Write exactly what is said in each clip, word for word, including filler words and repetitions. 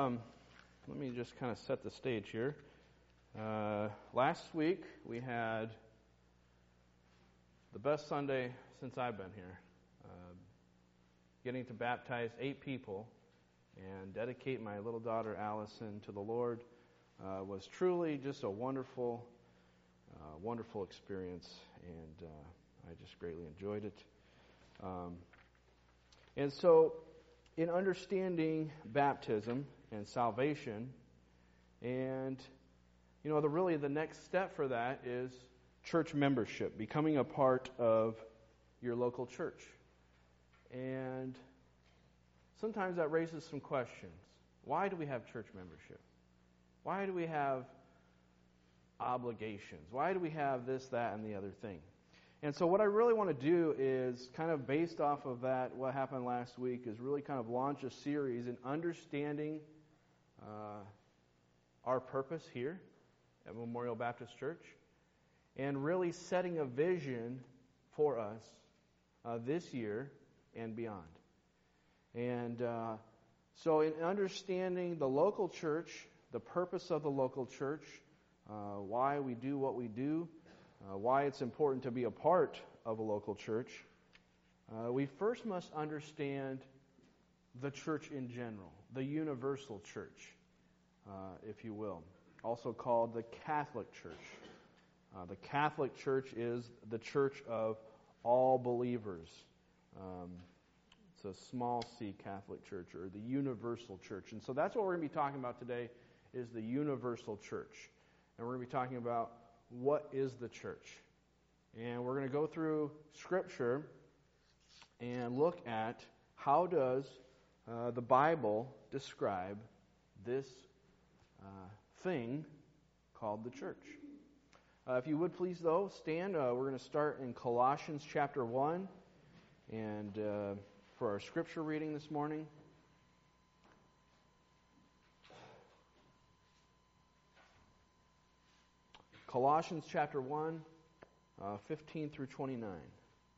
um, let me just kind of set the stage here. Uh, last week we had the best Sunday since I've been here. Uh, getting to baptize eight people and dedicate my little daughter Allison to the Lord uh, was truly just a wonderful, uh, wonderful experience, and uh, I just greatly enjoyed it. Um, and so, in understanding baptism and salvation, and you know, the really the next step for that is church membership, becoming a part of your local church. And sometimes that raises some questions. Why do we have church membership? Why do we have obligations? Why do we have this, that, and the other thing? And so what I really want to do is kind of based off of that, what happened last week, is really kind of launch a series in understanding uh, our purpose here at Memorial Baptist Church, and really setting a vision for us uh, this year and beyond. And uh, so in understanding the local church, the purpose of the local church, uh, why we do what we do, uh, why it's important to be a part of a local church, uh, we first must understand the church in general, the universal church, uh, if you will, also called the Catholic Church. Uh, the Catholic Church is the church of all believers. Um, it's a small c Catholic Church, or the universal church. And so that's what we're going to be talking about today, is the universal church. And we're going to be talking about what is the church. And we're going to go through Scripture and look at how does uh, the Bible describe this uh, thing called the church. Uh, if you would please, though, stand. Uh, we're going to start in Colossians chapter one, and uh, for our Scripture reading this morning. Colossians chapter one, uh, fifteen through twenty-nine.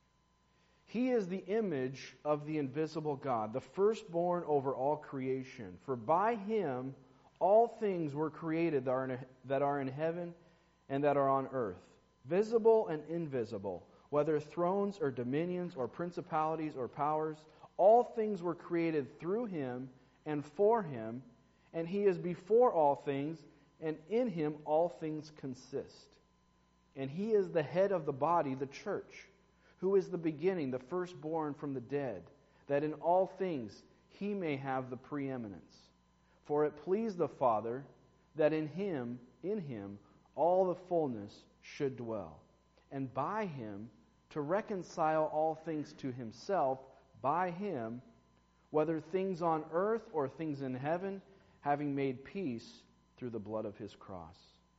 He is the image of the invisible God, the firstborn over all creation. For by Him all things were created that are in, that are in heaven and that are on earth, visible and invisible, whether thrones or dominions or principalities or powers. All things were created through Him and for Him, and He is before all things, and in Him all things consist. And He is the head of the body, the church, who is the beginning, the firstborn from the dead, that in all things He may have the preeminence. For it pleased the Father that in Him, in Him, all the fullness should dwell, and by Him to reconcile all things to Himself, by Him, whether things on earth or things in heaven, having made peace through the blood of His cross.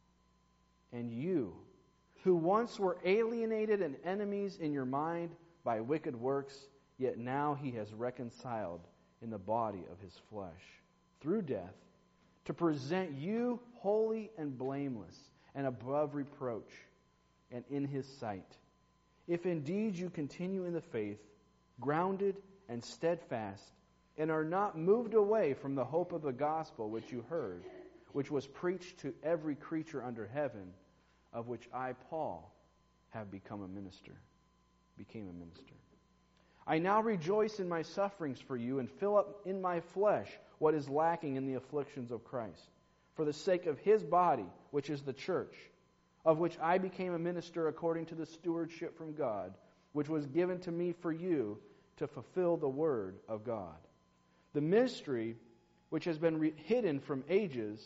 And you, who once were alienated and enemies in your mind by wicked works, yet now He has reconciled in the body of His flesh, through death, to present you holy and blameless and above reproach, and in His sight. If indeed you continue in the faith, grounded and steadfast, and are not moved away from the hope of the gospel which you heard, which was preached to every creature under heaven, of which I, Paul, have become a minister, became a minister. I now rejoice in my sufferings for you, and fill up in my flesh what is lacking in the afflictions of Christ, for the sake of His body, which is the church, of which I became a minister according to the stewardship from God, which was given to me for you to fulfill the word of God. The mystery which has been re- hidden from ages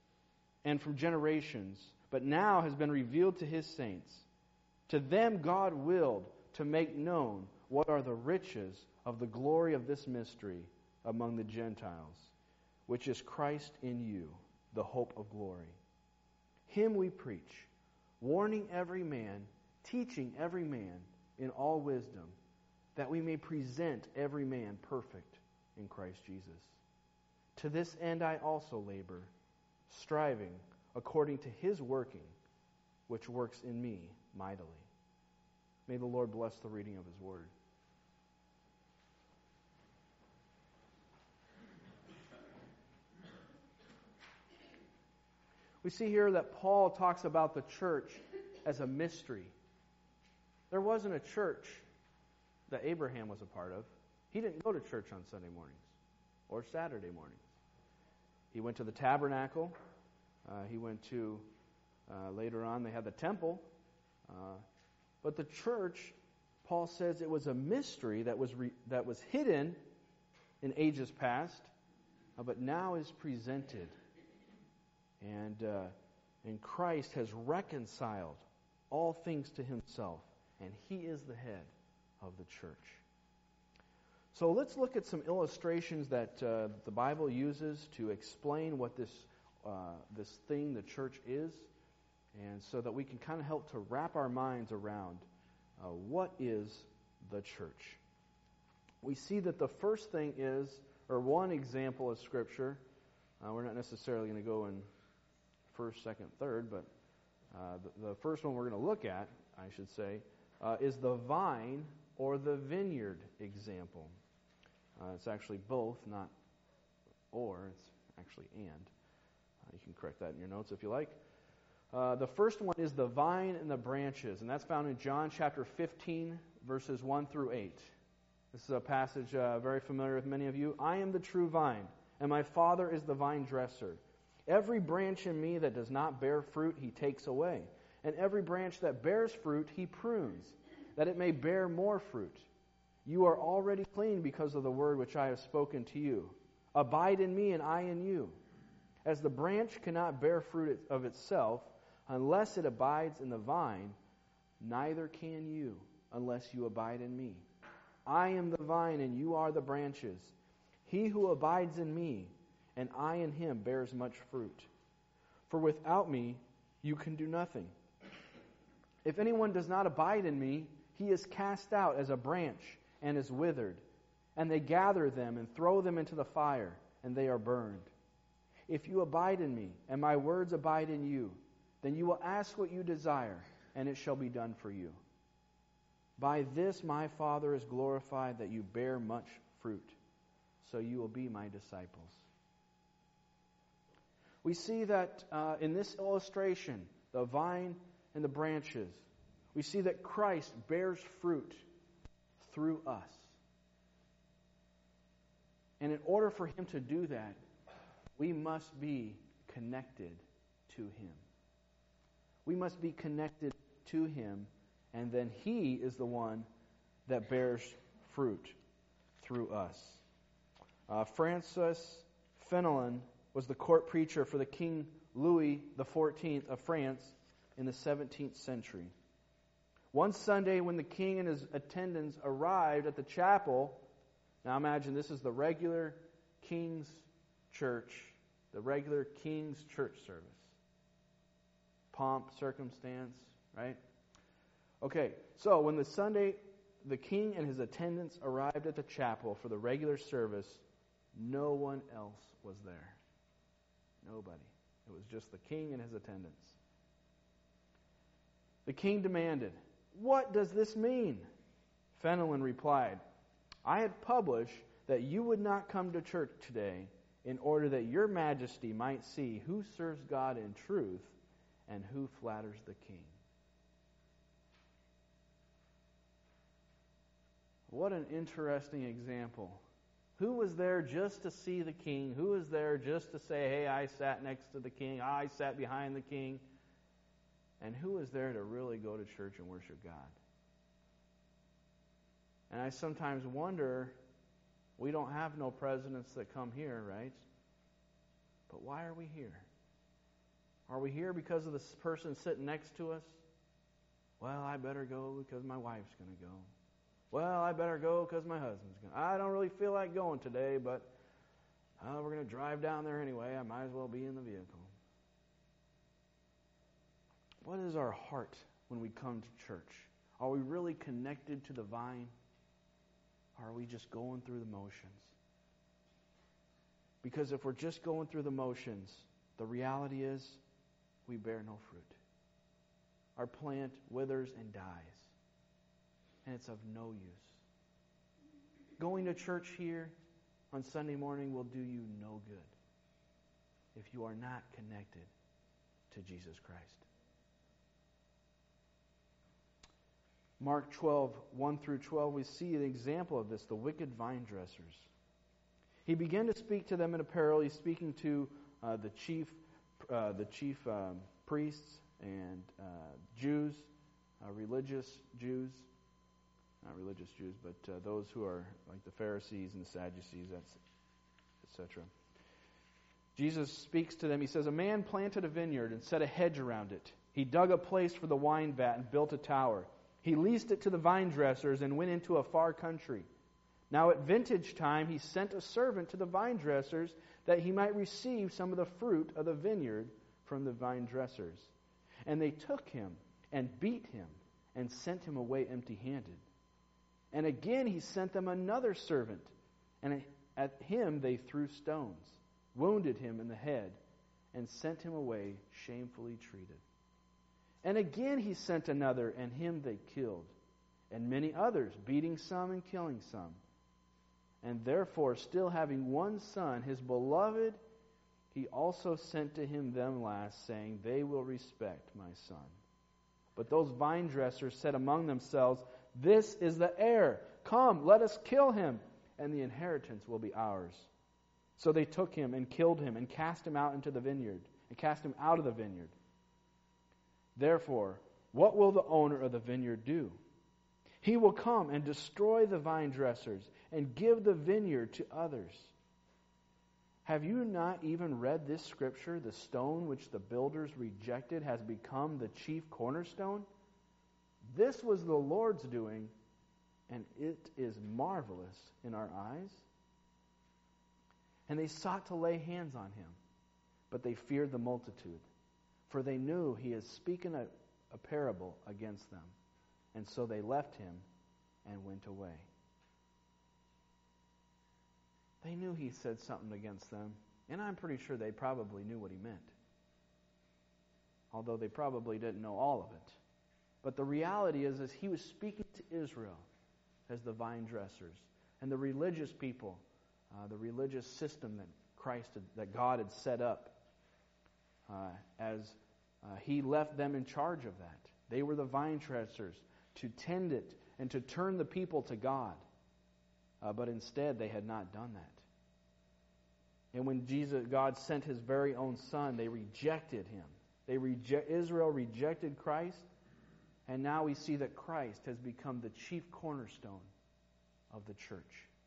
and from generations, but now has been revealed to His saints. To them God willed to make known what are the riches of the glory of this mystery among the Gentiles, which is Christ in you, the hope of glory. Him we preach, warning every man, teaching every man in all wisdom, that we may present every man perfect in Christ Jesus. To this end I also labor, striving according to His working, which works in me mightily. May the Lord bless the reading of His word. We see here that Paul talks about the church as a mystery. There wasn't a church that Abraham was a part of. He didn't go to church on Sunday mornings or Saturday mornings. He went to the tabernacle. Uh, he went to, uh, later on, they had the temple. Uh, but the church, Paul says, it was a mystery that was re- that was hidden in ages past, uh, but now is presented. And, uh, and Christ has reconciled all things to himself, and he is the head of the church. So let's look at some illustrations that uh, the Bible uses to explain what this uh, this thing, the church, is, and so that we can kind of help to wrap our minds around uh, what is the church. We see that the first thing is, or one example of Scripture, uh, we're not necessarily going to go in first, second, third, but uh, the, the first one we're going to look at, I should say, uh, is the vine or the vineyard example. Uh, it's actually both, not or. It's actually and. Uh, you can correct that in your notes if you like. Uh, the first one is the vine and the branches, and that's found in John chapter fifteen, verses one through eight. This is a passage uh, very familiar with many of you. I am the true vine, and my Father is the vine dresser. Every branch in me that does not bear fruit, he takes away. And every branch that bears fruit, he prunes, that it may bear more fruit. You are already clean because of the word which I have spoken to you. Abide in me, and I in you. As the branch cannot bear fruit of itself unless it abides in the vine, neither can you unless you abide in me. I am the vine, and you are the branches. He who abides in me, and I in him, bears much fruit. For without me, you can do nothing. If anyone does not abide in me, he is cast out as a branch and is withered, and they gather them and throw them into the fire, and they are burned. If you abide in me, and my words abide in you, then you will ask what you desire, and it shall be done for you. By this my Father is glorified, that you bear much fruit, so you will be my disciples. We see that uh, in this illustration, the vine and the branches, we see that Christ bears fruit through us. And in order for him to do that, we must be connected to him. We must be connected to him, and then he is the one that bears fruit through us. Uh, Francis Fenelon was the court preacher for the King Louis the fourteenth of France in the seventeenth century. One Sunday when the king and his attendants arrived at the chapel, now imagine this is the regular king's church, the regular king's church service. Pomp, circumstance, right? Okay, so when the Sunday, the king and his attendants arrived at the chapel for the regular service, no one else was there. Nobody. It was just the king and his attendants. The king demanded, "What does this mean?" Fenelon replied, "I had published that you would not come to church today in order that your majesty might see who serves God in truth and who flatters the king." What an interesting example. Who was there just to see the king? Who was there just to say, hey, I sat next to the king, I sat behind the king? And who was there to really go to church and worship God? And I sometimes wonder, we don't have no presidents that come here, right? But why are we here? Are we here because of this person sitting next to us? Well, I better go because my wife's going to go. Well, I better go because my husband's going to. I don't really feel like going today, but uh, we're going to drive down there anyway. I might as well be in the vehicle. What is our heart when we come to church? Are we really connected to the vine? Or are we just going through the motions? Because if we're just going through the motions, the reality is we bear no fruit. Our plant withers and dies. And it's of no use. Going to church here on Sunday morning will do you no good if you are not connected to Jesus Christ. Mark twelve, one through twelve, we see an example of this, the wicked vine dressers. He began to speak to them in a parable. He's speaking to uh, the chief uh, the chief um, priests and uh, Jews, uh, religious Jews. Not religious Jews, but uh, those who are like the Pharisees and the Sadducees, that's et cetera. Jesus speaks to them. He says, "A man planted a vineyard and set a hedge around it. He dug a place for the wine vat and built a tower. He leased it to the vine dressers and went into a far country. Now at vintage time he sent a servant to the vine dressers that he might receive some of the fruit of the vineyard from the vine dressers. And they took him and beat him and sent him away empty-handed. And again he sent them another servant, and at him they threw stones, wounded him in the head, and sent him away shamefully treated. And again he sent another, and him they killed, and many others, beating some and killing some. And therefore, still having one son, his beloved, he also sent to him them last, saying, They will respect my son. But those vine dressers said among themselves, This is the heir. Come, let us kill him, and the inheritance will be ours. So they took him and killed him and cast him out into the vineyard, and cast him out of the vineyard. Therefore, what will the owner of the vineyard do? He will come and destroy the vine dressers and give the vineyard to others. Have you not even read this scripture? The stone which the builders rejected has become the chief cornerstone. This was the Lord's doing, and it is marvelous in our eyes. And they sought to lay hands on him, but they feared the multitude, for they knew he had spoken a, a parable against them. And so they left him and went away. They knew he said something against them, and I'm pretty sure they probably knew what he meant, although they probably didn't know all of it. But the reality is, is he was speaking to Israel as the vine dressers and the religious people, uh, the religious system that Christ had, that God had set up uh, as uh, he left them in charge of that. They were the vine dressers to tend it and to turn the people to God. Uh, but instead, they had not done that. And when Jesus, God sent His very own Son, they rejected Him. They reject, Israel rejected Christ, and now we see that Christ has become the chief cornerstone of the church.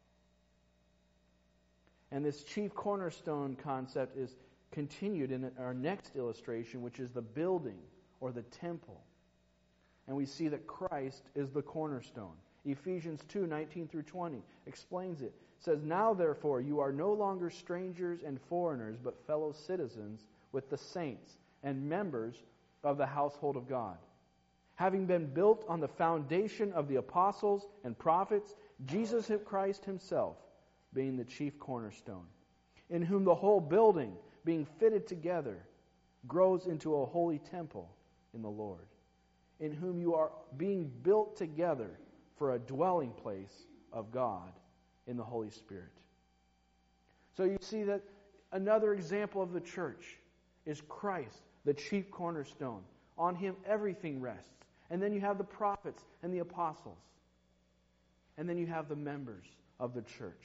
And this chief cornerstone concept is continued in our next illustration, which is the building or the temple. And we see that Christ is the cornerstone. Ephesians two, nineteen through twenty explains it. It says, Now therefore you are no longer strangers and foreigners, but fellow citizens with the saints and members of the household of God, having been built on the foundation of the apostles and prophets, Jesus Christ Himself being the chief cornerstone, in whom the whole building, being fitted together, grows into a holy temple in the Lord, in whom you are being built together for a dwelling place of God in the Holy Spirit. So you see that another example of the church is Christ, the chief cornerstone. On Him everything rests. And then you have the prophets and the apostles. And then you have the members of the church.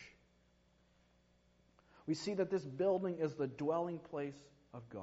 We see that this building is the dwelling place of God.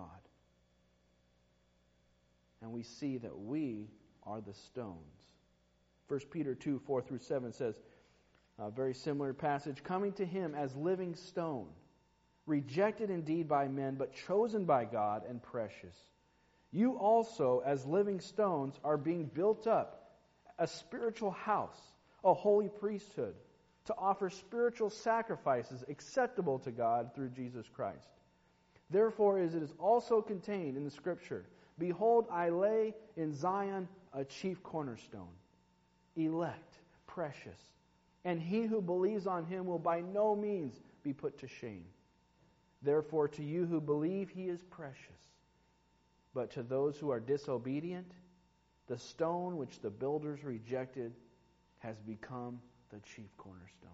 And we see that we are the stones. First Peter two, four through seven says, a very similar passage, coming to Him as living stone, rejected indeed by men, but chosen by God and precious. You also, as living stones, are being built up, a spiritual house, a holy priesthood, to offer spiritual sacrifices acceptable to God through Jesus Christ. Therefore, as it is also contained in the Scripture, Behold, I lay in Zion a chief cornerstone, elect, precious, and he who believes on Him will by no means be put to shame. Therefore, to you who believe, He is precious. But to those who are disobedient, the stone which the builders rejected has become the chief cornerstone.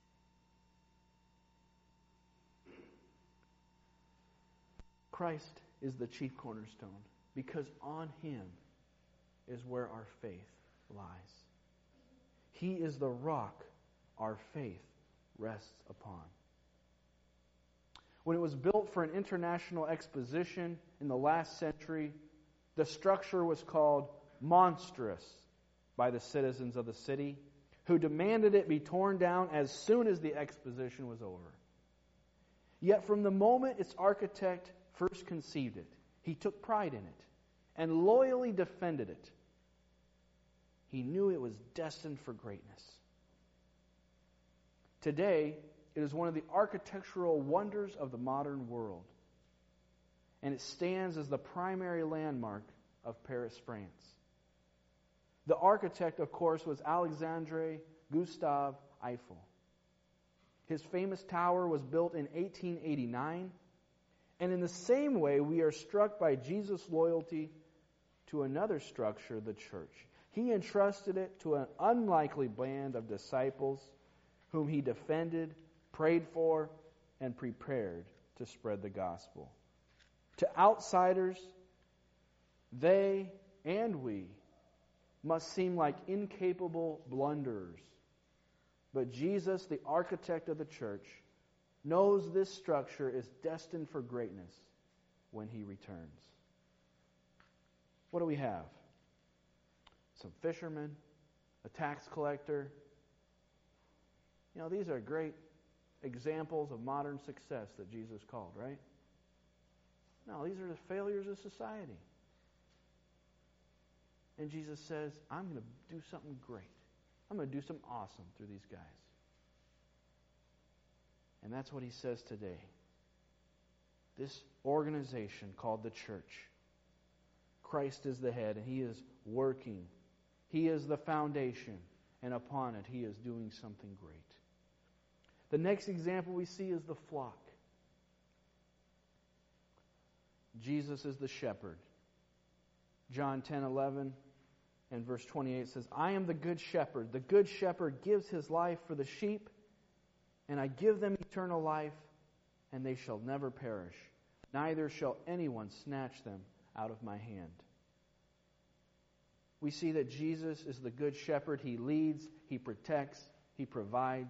Christ is the chief cornerstone, because on Him is where our faith lies. He is the rock our faith rests upon. When it was built for an international exposition in the last century, the structure was called monstrous by the citizens of the city, who demanded it be torn down as soon as the exposition was over. Yet from the moment its architect first conceived it, he took pride in it and loyally defended it. He knew it was destined for greatness. Today, it is one of the architectural wonders of the modern world, and it stands as the primary landmark of Paris, France. The architect, of course, was Alexandre Gustave Eiffel. His famous tower was built in eighteen eighty-nine, and in the same way, we are struck by Jesus' loyalty to another structure, the church. He entrusted it to an unlikely band of disciples whom he defended, prayed for, and prepared to spread the gospel. To outsiders, they and we must seem like incapable blunderers. But Jesus, the architect of the church, knows this structure is destined for greatness when He returns. What do we have? Some fishermen, a tax collector. You know, these are great examples of modern success that Jesus called, right? No, these are the failures of society. And Jesus says, I'm going to do something great. I'm going to do something awesome through these guys. And that's what He says today. This organization called the church, Christ is the head, and He is working. He is the foundation, and upon it He is doing something great. The next example we see is the flock. Jesus is the shepherd. John ten eleven and verse twenty-eight says, I am the good shepherd. The good shepherd gives his life for the sheep, and I give them eternal life, and they shall never perish. Neither shall anyone snatch them out of my hand. We see that Jesus is the good shepherd. He leads, He protects, He provides.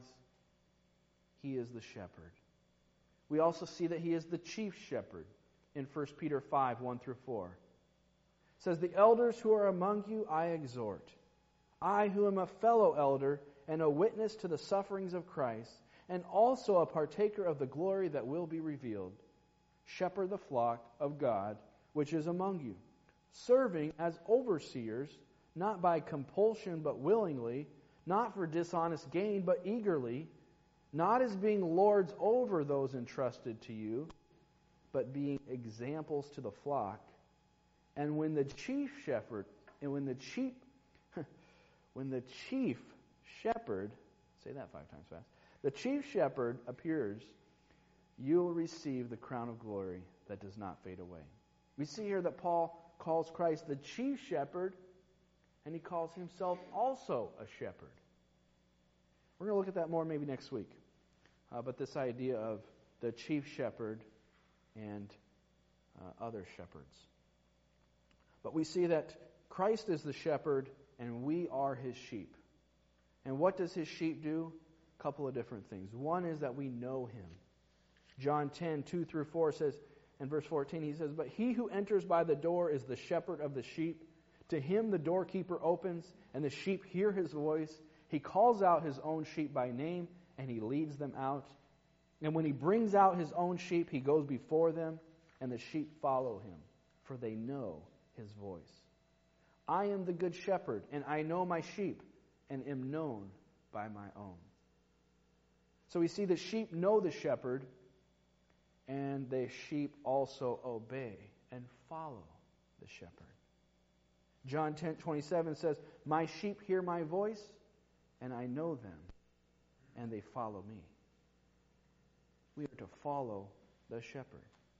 He is the shepherd. We also see that He is the chief shepherd in First Peter five, one through four. It says, the elders who are among you I exhort. I who am a fellow elder and a witness to the sufferings of Christ, and also a partaker of the glory that will be revealed. Shepherd the flock of God which is among you, serving as overseers, not by compulsion but willingly, not for dishonest gain but eagerly, not as being lords over those entrusted to you, but being examples to the flock. And when the chief shepherd, and when the chief, when the chief shepherd, say that five times fast, the chief shepherd appears, you will receive the crown of glory that does not fade away. We see here that Paul calls Christ the chief shepherd, and he calls himself also a shepherd. We're going to look at that more maybe next week. Uh, but this idea of the chief shepherd and uh, other shepherds. But we see that Christ is the shepherd and we are His sheep. And what does His sheep do? A couple of different things. One is that we know Him. John ten, two through four says, in verse fourteen, He says, but he who enters by the door is the shepherd of the sheep. To him the doorkeeper opens, and the sheep hear His voice. He calls out His own sheep by name, and He leads them out. And when He brings out His own sheep, He goes before them, and the sheep follow Him, for they know His voice. I am the good shepherd, and I know my sheep, and am known by my own. So we see the sheep know the shepherd, and the sheep also obey and follow the shepherd. John ten twenty-seven says, my sheep hear my voice, and I know them, and they follow me. We are to follow the shepherd.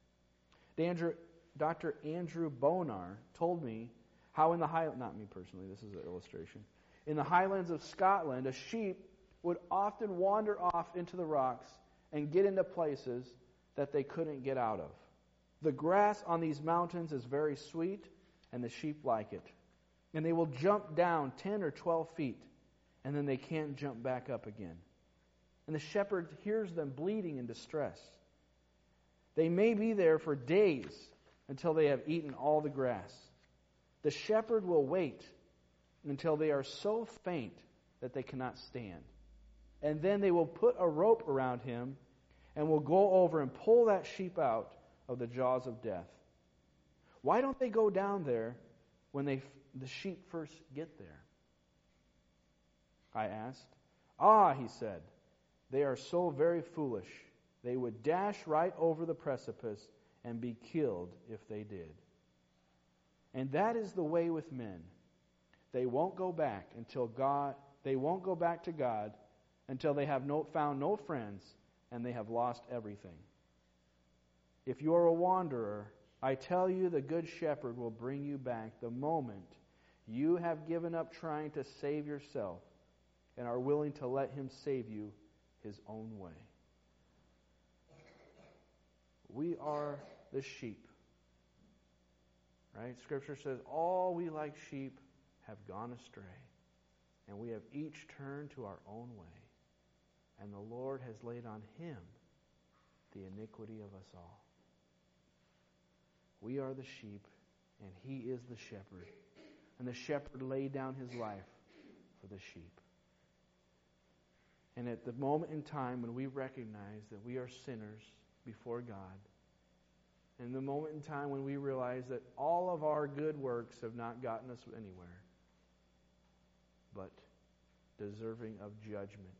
Doctor Andrew Bonar told me how in the high, not me personally, this is an illustration. In the highlands of Scotland, a sheep would often wander off into the rocks and get into places that they couldn't get out of. The grass on these mountains is very sweet, and the sheep like it. And they will jump down ten or twelve feet, and then they can't jump back up again. And the shepherd hears them bleating in distress. They may be there for days until they have eaten all the grass. The shepherd will wait until they are so faint that they cannot stand. And then they will put a rope around him and will go over and pull that sheep out of the jaws of death. Why don't they go down there when they the sheep first get there? I asked. Ah, he said, they are so very foolish. They would dash right over the precipice and be killed if they did. And that is the way with men. They won't go back until God, they won't go back to God until they have no, found no friends and they have lost everything. If you are a wanderer, I tell you the Good Shepherd will bring you back the moment you have given up trying to save yourself and are willing to let Him save you His own way. We are the sheep. Right? Scripture says, all we like sheep have gone astray, and we have each turned to our own way, and the Lord has laid on Him the iniquity of us all. We are the sheep, and He is the shepherd. And the shepherd laid down His life for the sheep. And at the moment in time when we recognize that we are sinners before God, and the moment in time when we realize that all of our good works have not gotten us anywhere, but deserving of judgment,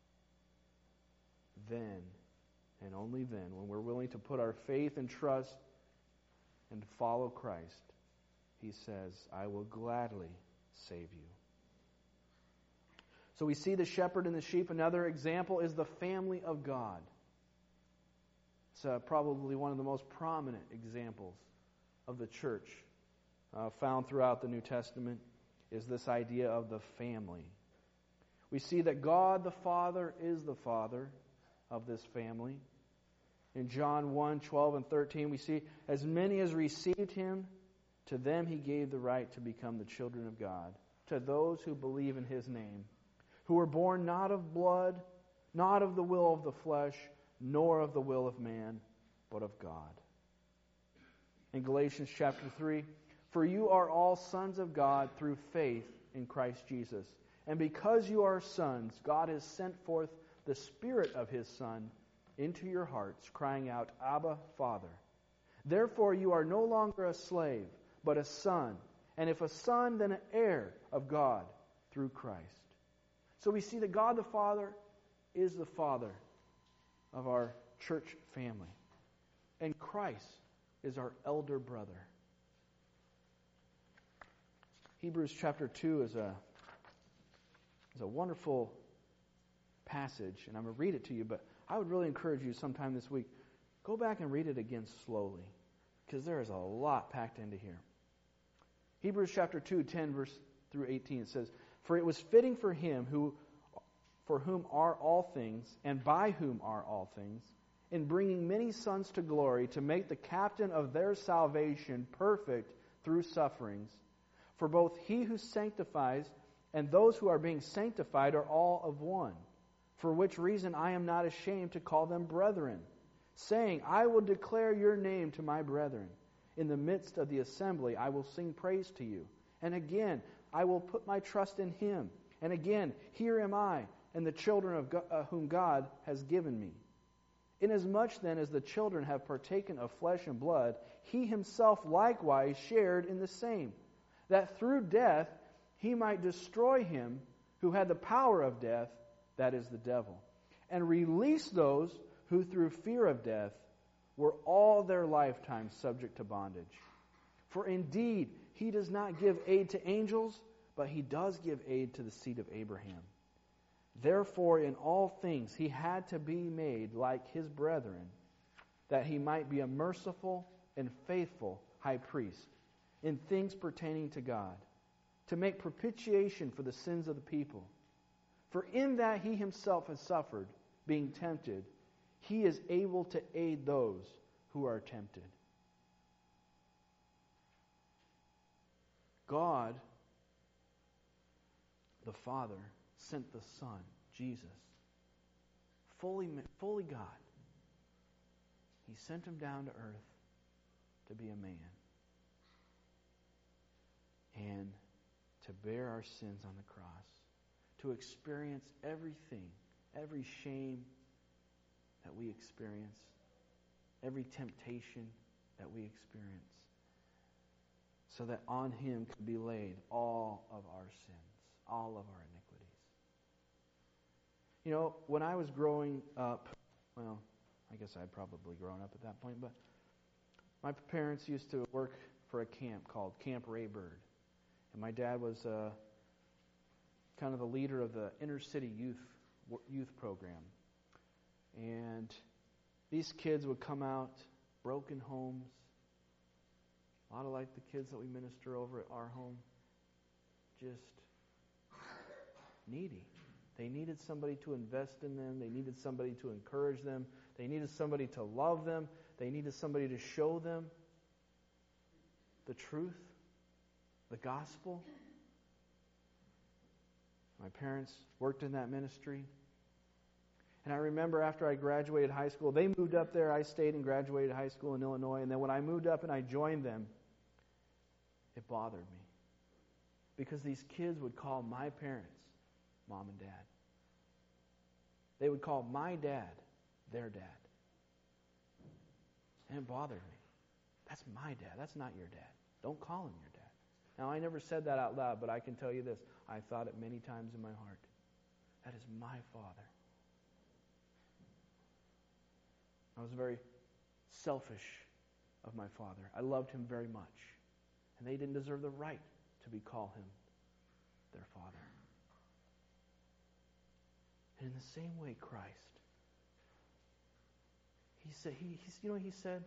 then, and only then, when we're willing to put our faith and trust and follow Christ, He says, I will gladly save you. So we see the shepherd and the sheep. Another example is the family of God. It's uh, probably one of the most prominent examples of the church uh, found throughout the New Testament, is this idea of the family. We see that God the Father is the Father of this family. In John one, twelve and thirteen, we see, as many as received Him, to them He gave the right to become the children of God, to those who believe in His name, who were born not of blood, not of the will of the flesh, nor of the will of man, but of God. In Galatians chapter three, for you are all sons of God through faith in Christ Jesus. And because you are sons, God has sent forth the Spirit of His Son into your hearts, crying out, Abba, Father. Therefore you are no longer a slave, but a son. And if a son, then an heir of God through Christ. So we see that God the Father is the Father of our church family. And Christ is our elder brother. Hebrews chapter two is a, is a wonderful passage, and I'm going to read it to you, but I would really encourage you sometime this week, go back and read it again slowly, because there is a lot packed into here. Hebrews chapter two, ten verse through eighteen, it says, for it was fitting for Him who, for whom are all things, and by whom are all things, in bringing many sons to glory, to make the captain of their salvation perfect through sufferings. For both He who sanctifies and those who are being sanctified are all of one. For which reason I am not ashamed to call them brethren, saying, I will declare your name to my brethren. In the midst of the assembly I will sing praise to you. And again, I will put my trust in Him. And again, here am I, and the children of God, uh, whom God has given me. Inasmuch then as the children have partaken of flesh and blood, He Himself likewise shared in the same, that through death He might destroy him who had the power of death, that is the devil, and release those who through fear of death were all their lifetime subject to bondage. For indeed, He does not give aid to angels, but He does give aid to the seed of Abraham. Therefore, in all things He had to be made like His brethren, that He might be a merciful and faithful high priest in things pertaining to God, to make propitiation for the sins of the people. For in that He Himself has suffered, being tempted, He is able to aid those who are tempted. God, the Father, sent the Son, Jesus, fully, fully God. He sent him down to earth to be a man and to bear our sins on the cross, to experience everything, every shame that we experience, every temptation that we experience, so that on him could be laid all of our sins, all of our iniquities. You know, when I was growing up, well, I guess I'd probably grown up at that point, but my parents used to work for a camp called Camp Raybird. And my dad was uh, kind of the leader of the inner city youth youth program. And these kids would come out, broken homes, a lot of like the kids that we minister over at our home, just needy. They needed somebody to invest in them. They needed somebody to encourage them. They needed somebody to love them. They needed somebody to show them the truth, the gospel. My parents worked in that ministry. And I remember after I graduated high school, they moved up there. I stayed and graduated high school in Illinois. And then when I moved up and I joined them, it bothered me. Because these kids would call my parents Mom and Dad. They would call my dad their dad. And it bothered me. That's my dad. That's not your dad. Don't call him your dad. Now, I never said that out loud, but I can tell you this. I thought it many times in my heart. That is my father. I was very selfish of my father. I loved him very much. And they didn't deserve the right to be call him their father. And in the same way, Christ, he said, he, he's, you know what he said?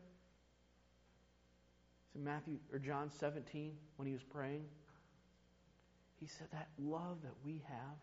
It's in Matthew or John seventeen when he was praying. He said that love that we have,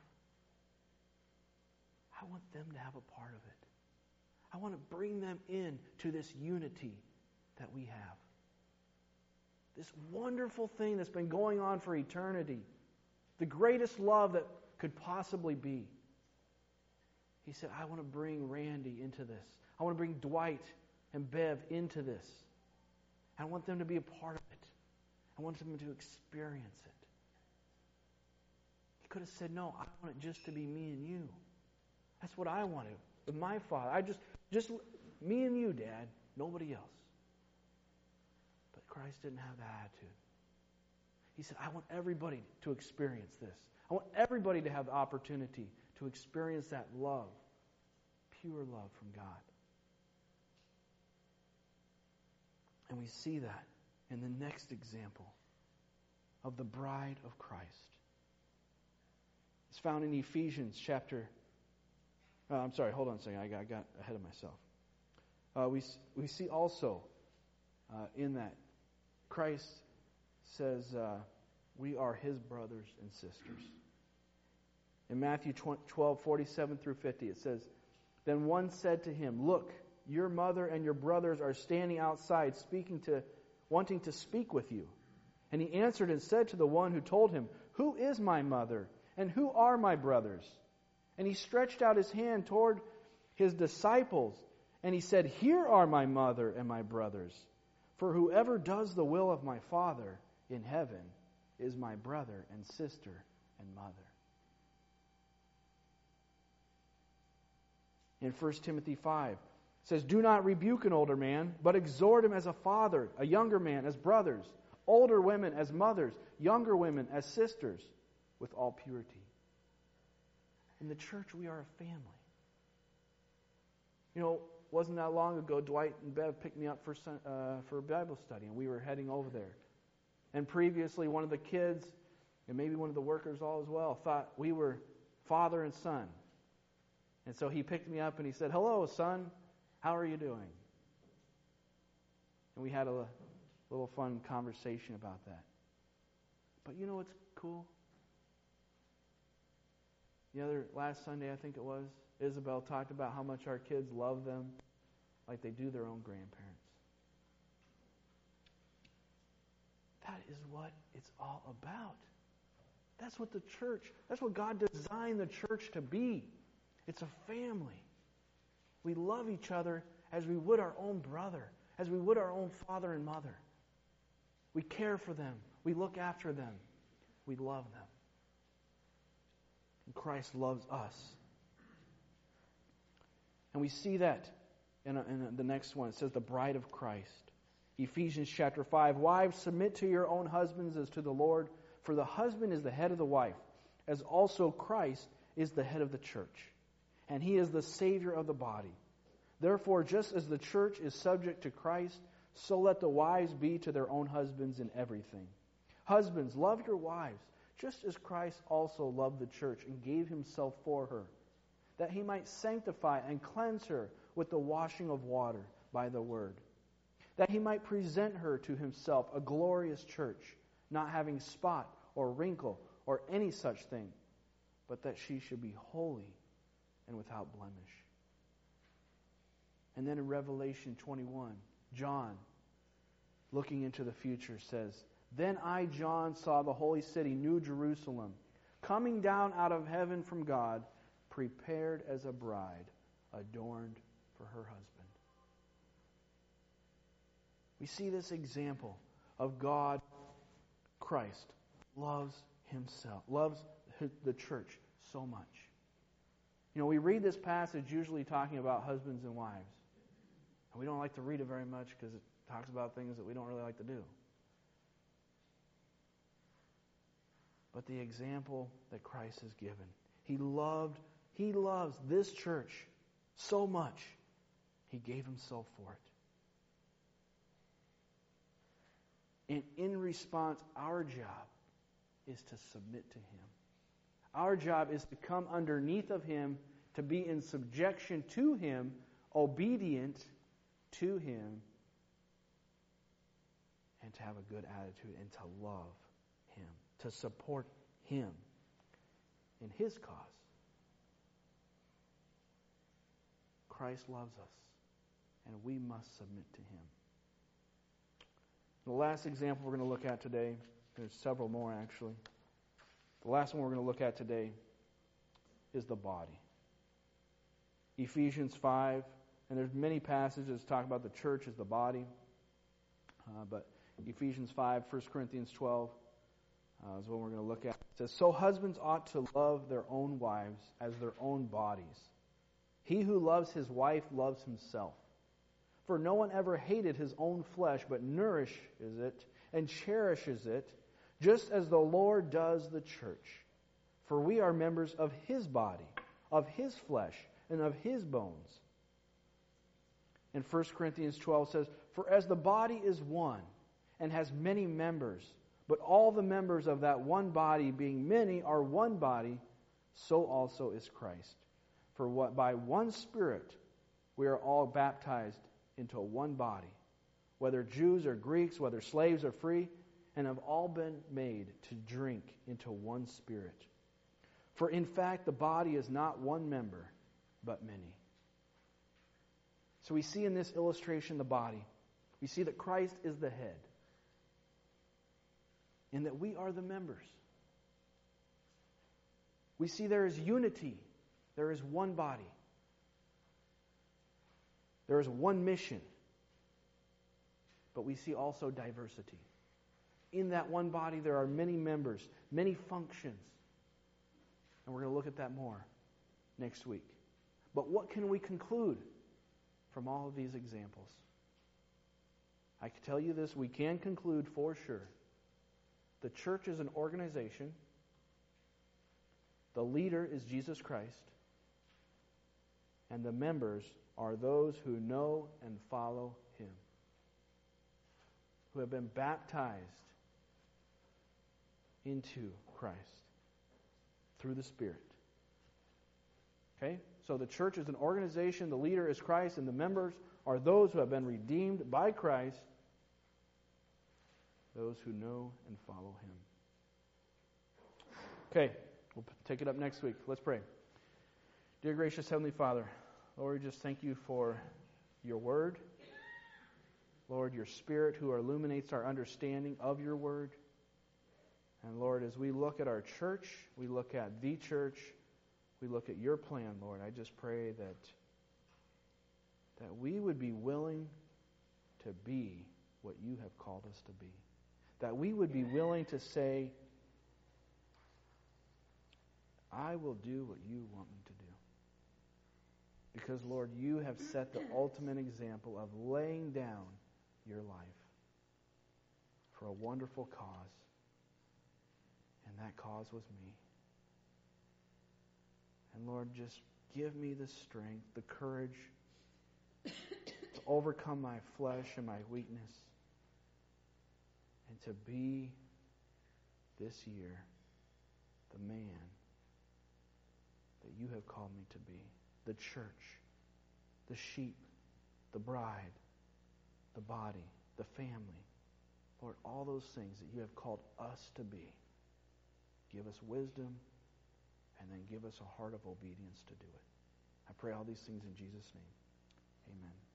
I want them to have a part of it. I want to bring them in to this unity that we have. This wonderful thing that's been going on for eternity. The greatest love that could possibly be. He said, I want to bring Randy into this. I want to bring Dwight and Bev into this. I want them to be a part of it. I want them to experience it. He could have said, no, I want it just to be me and you. That's what I wanted with my father. I just, just me and you, Dad. Nobody else. But Christ didn't have that attitude. He said, I want everybody to experience this. I want everybody to have the opportunity to experience that love, pure love from God. And we see that in the next example of the bride of Christ. It's found in Ephesians chapter... Uh, I'm sorry, hold on a second. I got, I got ahead of myself. Uh, we, we see also uh, in that Christ says uh, we are His brothers and sisters. In Matthew twelve, forty-seven through fifty, it says, Then one said to him, Look, your mother and your brothers are standing outside, speaking to, wanting to speak with you. And he answered and said to the one who told him, Who is my mother, and who are my brothers? And he stretched out his hand toward his disciples, and he said, Here are my mother and my brothers. For whoever does the will of my Father in heaven is my brother and sister and mother. In First Timothy five, it says, Do not rebuke an older man, but exhort him as a father, a younger man as brothers, older women as mothers, younger women as sisters, with all purity. In the church, we are a family. You know, wasn't that long ago, Dwight and Bev picked me up for uh, for a Bible study, and we were heading over there. And previously, one of the kids, and maybe one of the workers all as well, thought we were father and son. And so he picked me up and he said, Hello, son. How are you doing? And we had a little fun conversation about that. But you know what's cool? The other, last Sunday, I think it was, Isabel talked about how much our kids love them like they do their own grandparents. That is what it's all about. That's what the church, that's what God designed the church to be. It's a family. We love each other as we would our own brother, as we would our own father and mother. We care for them. We look after them. We love them. And Christ loves us. And we see that in, a, in a, the next one. It says the bride of Christ. Ephesians chapter five. Wives, submit to your own husbands as to the Lord, for the husband is the head of the wife, as also Christ is the head of the church, and he is the Savior of the body. Therefore, just as the church is subject to Christ, so let the wives be to their own husbands in everything. Husbands, love your wives, just as Christ also loved the church and gave himself for her, that he might sanctify and cleanse her with the washing of water by the word, that he might present her to himself a glorious church, not having spot or wrinkle or any such thing, but that she should be holy and without blemish. And then in Revelation twenty-one, John, looking into the future, says, Then I, John, saw the holy city, New Jerusalem, coming down out of heaven from God, prepared as a bride, adorned for her husband. We see this example of God, Christ, loves himself, loves the church so much. You know, we read this passage usually talking about husbands and wives. And we don't like to read it very much because it talks about things that we don't really like to do. But the example that Christ has given, he loved, he loves this church so much, he gave himself for it. And in response, our job is to submit to him. Our job is to come underneath of him, to be in subjection to him, obedient to him, and to have a good attitude and to love him, to support him in his cause. Christ loves us, and we must submit to him. The last example we're going to look at today, there's several more actually. The last one we're going to look at today is the body. Ephesians five, and there's many passages that talk about the church as the body, uh, but Ephesians five, First Corinthians twelve uh, is what we're going to look at. It says, So husbands ought to love their own wives as their own bodies. He who loves his wife loves himself. For no one ever hated his own flesh, but nourishes it and cherishes it, just as the Lord does the church. For we are members of his body, of his flesh, and of his bones. And First Corinthians twelve says, For as the body is one, and has many members, but all the members of that one body, being many, are one body, so also is Christ. For what by one Spirit we are all baptized into one body, whether Jews or Greeks, whether slaves or free, and have all been made to drink into one Spirit. For in fact, the body is not one member, but many. So we see in this illustration the body. We see that Christ is the head, and that we are the members. We see there is unity. There is one body. There is one mission. But we see also diversity. In that one body, there are many members, many functions. And we're going to look at that more next week. But what can we conclude from all of these examples? I can tell you this, we can conclude for sure. The church is an organization. The leader is Jesus Christ. And the members are those who know and follow him, who have been baptized into Christ through the Spirit. Okay? So the church is an organization, the leader is Christ, and the members are those who have been redeemed by Christ, those who know and follow him. Okay, we'll take it up next week. Let's pray. Dear gracious Heavenly Father, Lord, we just thank you for your word. Lord, your Spirit who illuminates our understanding of your word. And Lord, as we look at our church, we look at the church, we look at your plan, Lord, I just pray that that we would be willing to be what you have called us to be. That we would be willing to say, I will do what you want me to do. Because, Lord, you have set the ultimate example of laying down your life for a wonderful cause. And that cause was me. And Lord, just give me the strength, the courage to overcome my flesh and my weakness and to be this year the man that you have called me to be. The church, the sheep, the bride, the body, the family. Lord, all those things that you have called us to be. Give us wisdom and then give us a heart of obedience to do it. I pray all these things in Jesus' name. Amen.